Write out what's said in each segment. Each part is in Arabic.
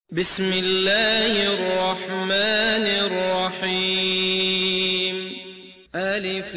بسم الله الرحمن الرحيم. ألف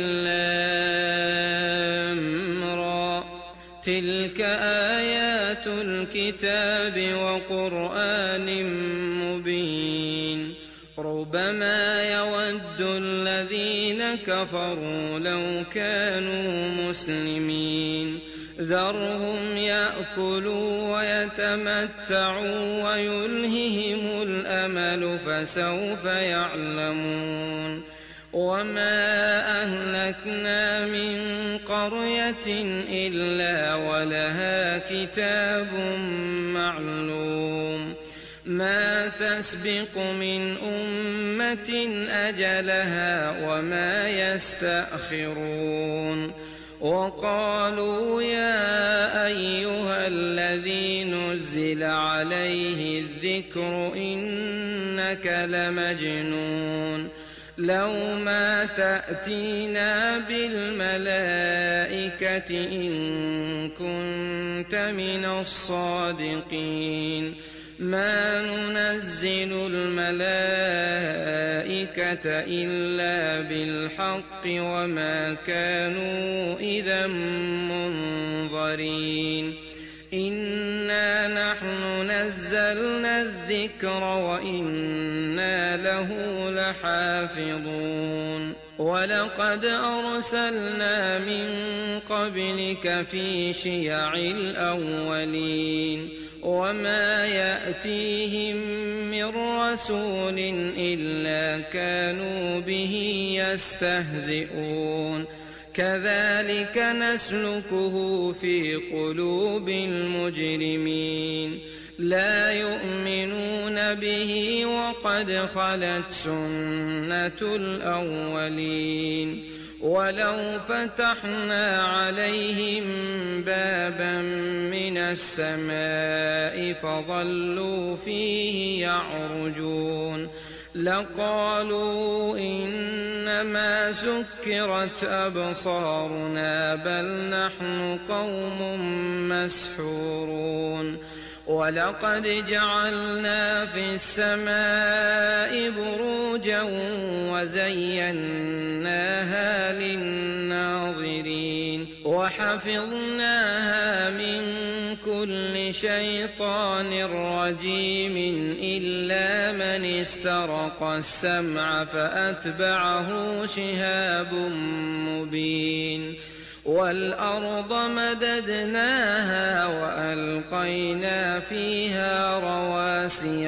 لام را. تلك آيات الكتاب وقرآن مبين. ربما يود الذين كفروا لو كانوا مسلمين. ذرهم يأكلوا ويتمتعوا ويلههم الأمل فسوف يعلمون. وما أهلكنا من قرية إلا ولها كتاب معلوم. ما تسبق من أمة أجلها وما يستأخرون. وقالوا يا أيها الذي نزل عليه الذكر إنك لمجنون. لو ما تأتينا بالملائكة إن كنت من الصادقين. ما ننزل الملائكة إلا بالحق وما كانوا إذا منظرين. إنا نحن نزلنا الذكر وإنا له لحافظون. ولقد أرسلنا من قبلك في شيع الأولين. وما يأتيهم من رسول إلا كانوا به يستهزئون. كذلك نسلكه في قلوب المجرمين. لا يؤمنون به وقد خلت سنة الأولين. ولو فتحنا عليهم بابا من السماء فظلوا فيه يعرجون لقالوا إنما سكرت أبصارنا بل نحن قوم مسحورون. ولقد جعلنا في السماء بروجا وزيناها للناظرين. وحفظناها من كل شيطان رجيم إلا من استرق السمع فأتبعه شهاب مبين. والأرض مددناها وألقينا فيها رواسي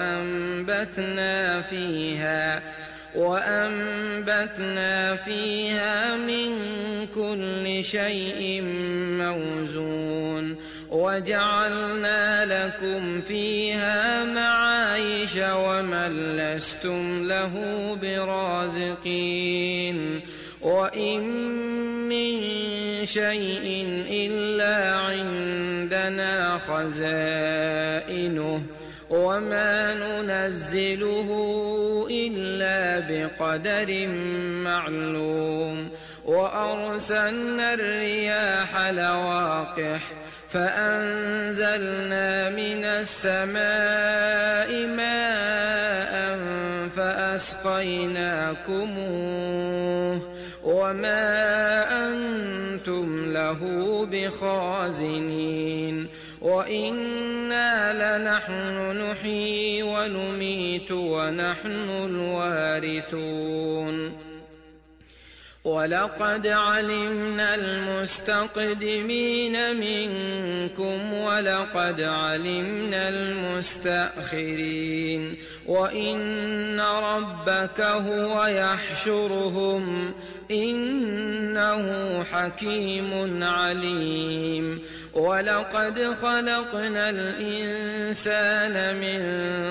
وأنبتنا فيها من كل شيء موزون. وجعلنا لكم فيها معايش ومن لستم له برازقين. وإن من شيء إلا عندنا خزائنه وما ننزله إلا بقدر معلوم. وأرسلنا الرياح لواقح فأنزلنا من السماء ماء فأسقيناكموه وما أنتم له بخازنين. وإنا لنحن نحيي ونميت ونحن الوارثون. ولقد علمنا المستقدمين منكم ولقد علمنا المستأخرين. وإن ربك هو يحشرهم إنه حكيم عليم. ولقد خلقنا الإنسان من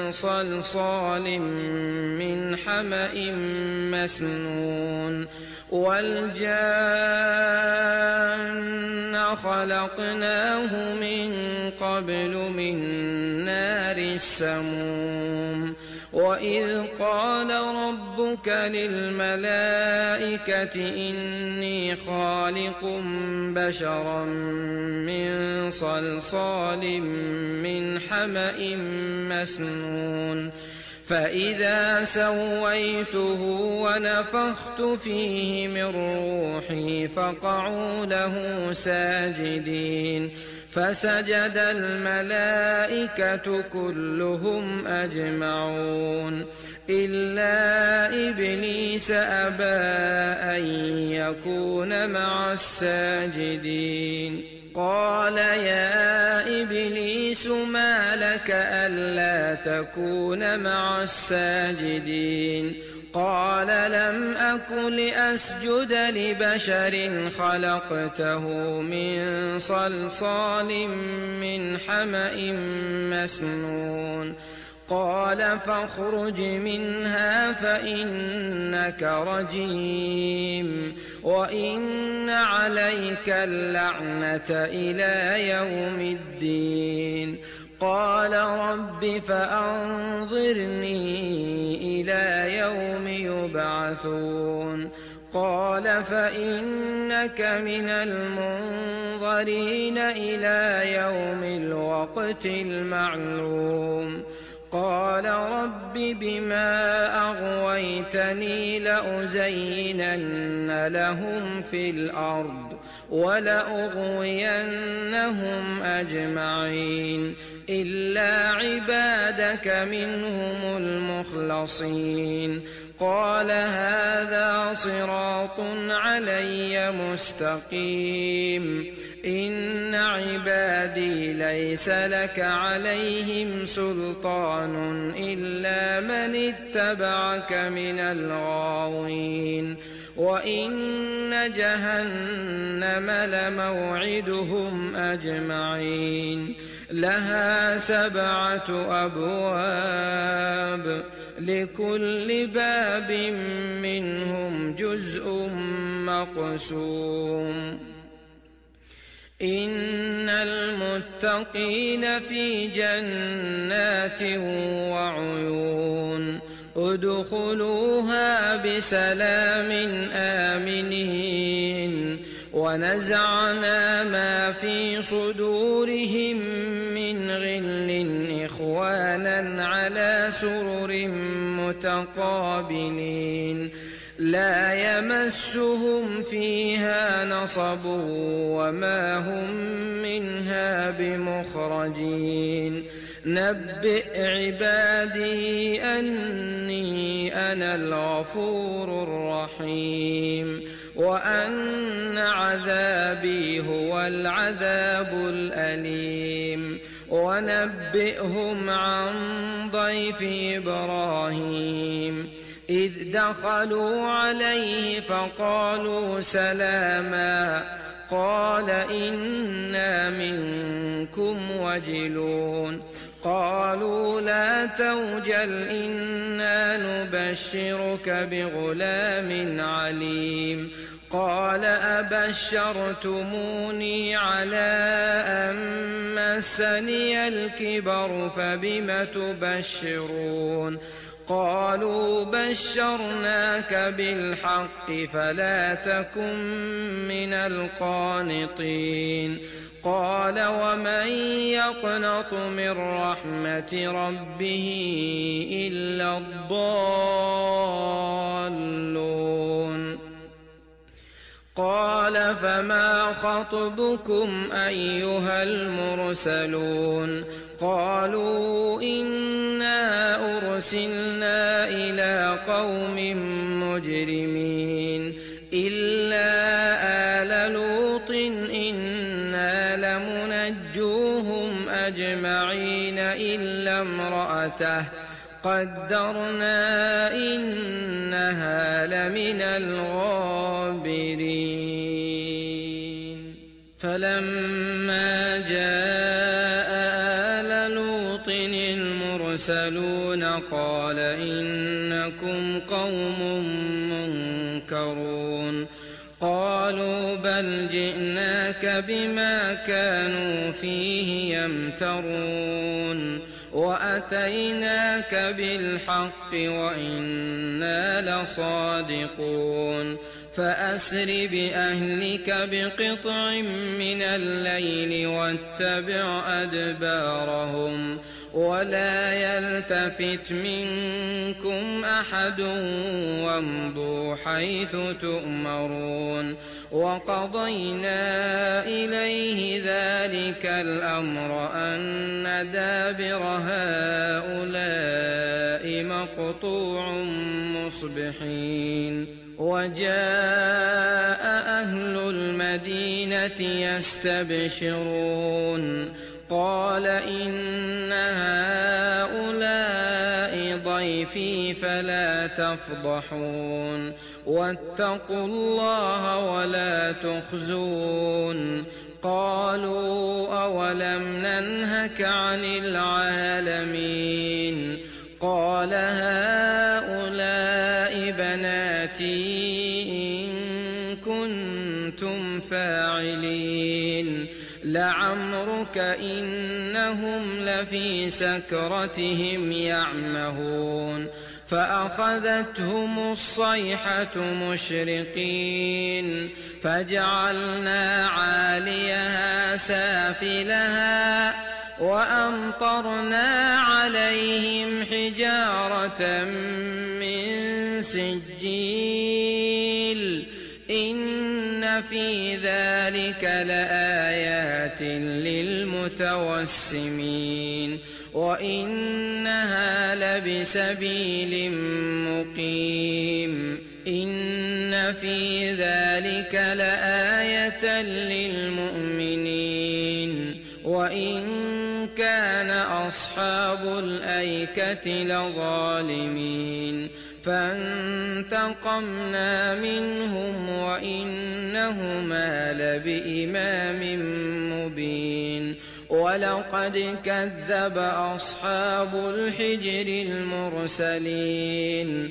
صلصال من حمأ مسنون. والجان خلقناه من قبل من نار السموم وإذ قال ربك للملائكة إني خالق بشرا من صلصال من حمأ مسنون فإذا سويته ونفخت فيه من روحي فقعوا له ساجدين فسجد الملائكة كلهم أجمعون إلا إبليس أبى أن يكون مع الساجدين قال يا إبليس ما لك ألا تكون مع الساجدين قال لم أكن لأسجد لبشر خلقته من صلصال من حمأ مسنون قال فاخرج منها فإنك رجيم وإن عليك اللعنة إلى يوم الدين قال رب فأنظرني إلى يوم يبعثون قال فإنك من المنظرين إلى يوم الوقت المعلوم قال رب بما أغويتني لأزينن لهم في الأرض ولأغوينهم أجمعين إلا عبادك منهم المخلصين قال هذا صراط علي مستقيم إن عبادي ليس لك عليهم سلطان إلا من اتبعك من الغاوين وإن جهنم لموعدهم أجمعين لها 7 أبواب لكل باب منهم جزء مقسوم إن المتقين في جنات وعيون ادخلوها بسلام آمنين ونزعنا ما في صدورهم من غل إخوانا على سرر متقابلين لا يمسهم فيها نصب وما هم منها بمخرجين نبئ عبادي أني أنا الغفور الرحيم وأن عذابي هو العذاب الأليم ونبئهم عن ضيف إبراهيم إذ دخلوا عليه فقالوا سلاما قال إنا منكم وجلون قالوا لا توجل إنا نبشرك بغلام عليم قال أبشرتموني على أن مسني الكبر فبم تبشرون قالوا بشرناك بالحق فلا تكن من القانطين قال ومن يقنط من رحمة ربه إلا الضالون قال فما خطبكم أيها المرسلون قالوا إنا أرسلنا إلى قوم مجرمين إلا آل لوط إنا لمنجوهم أجمعين إلا امرأته قدرنا إنها لمن الغابرين فلما جاء آل لوط المرسلون قال إنكم قوم منكرون قالوا بل جئناك بما كانوا فيه يمترون وأتيناك بالحق وإنا لصادقون فأسر بأهلك بقطع من الليل واتبع أدبارهم ولا يلتفت منكم أحد وامضوا حيث تؤمرون وقضينا إليه ذلك الأمر أن دابر هؤلاء مقطوع مصبحين وجاء أهل المدينة يستبشرون قال إن هؤلاء ضيفي فلا تفضحون واتقوا الله ولا تخزون قالوا أولم ننهك عن العالمين قال هؤلاء بناتي إن كنتم فاعلين لعمرك إنهم لفي سكرتهم يعمهون فأخذتهم الصيحة مشرقين فجعلنا عاليها سافلها وأمطرنا عليهم حجارة من سجيل إن في ذلك لآيات للمتوسمين وإنها لبسبيل مقيم إن في ذلك لآية للمؤمنين وإن كان أصحاب الأيكة لظالمين فانتقمنا منهم وإنهما لبإمام مبين ولقد كذب أصحاب الحجر المرسلين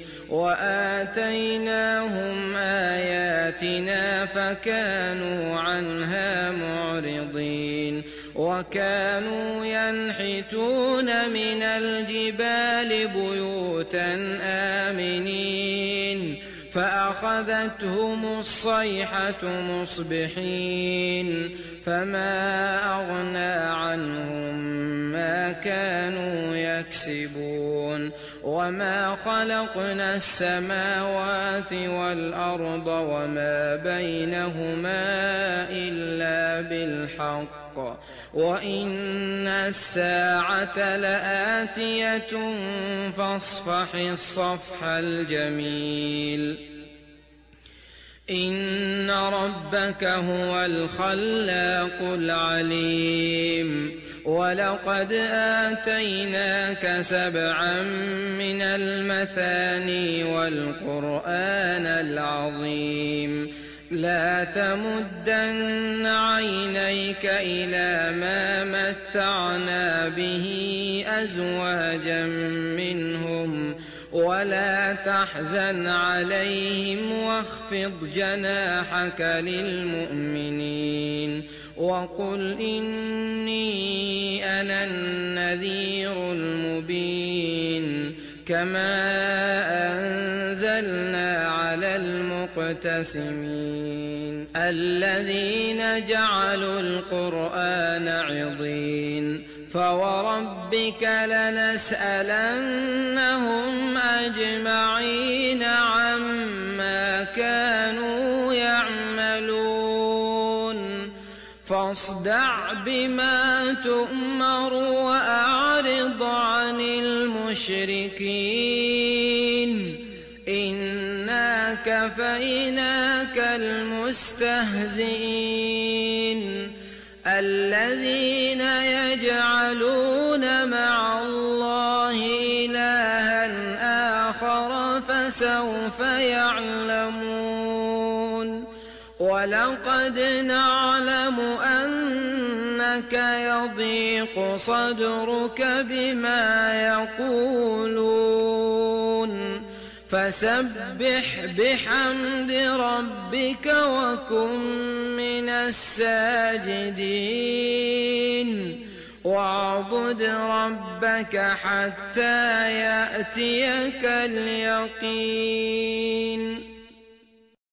وآتيناهم آياتنا فكانوا عنها معرضين وكانوا ينحتون من الجبال بيوتا آمنين فأخذتهم الصيحة مصبحين فما أغنى عنهم ما كانوا يكسبون وما خلقنا السماوات والأرض وما بينهما إلا بالحق وإن الساعة لآتية فاصفح الصفح الجميل إن ربك هو الخلاق العليم ولقد آتيناك 7 من المثاني والقرآن العظيم لا تمدن عينيك إلى ما متعنا به أزواجا منهم ولا تحزن عليهم واخفض جناحك للمؤمنين وقل إني أنا النذير المبين كما أنزلنا على المقتسمين الذين جعلوا القرآن عضين فوربك لنسألنهم أجمعين عما كانوا يعملون فاصدع بما تؤمر وأعرض عن المشركين إنا كفيناك المستهزئين الذين يجعلون مع الله إلها آخر فسوف يعلمون ولقد نعلم إنك يضيق صدرك بما يقولون فسبح بحمد ربك وكن من الساجدين واعبد ربك حتى يأتيك اليقين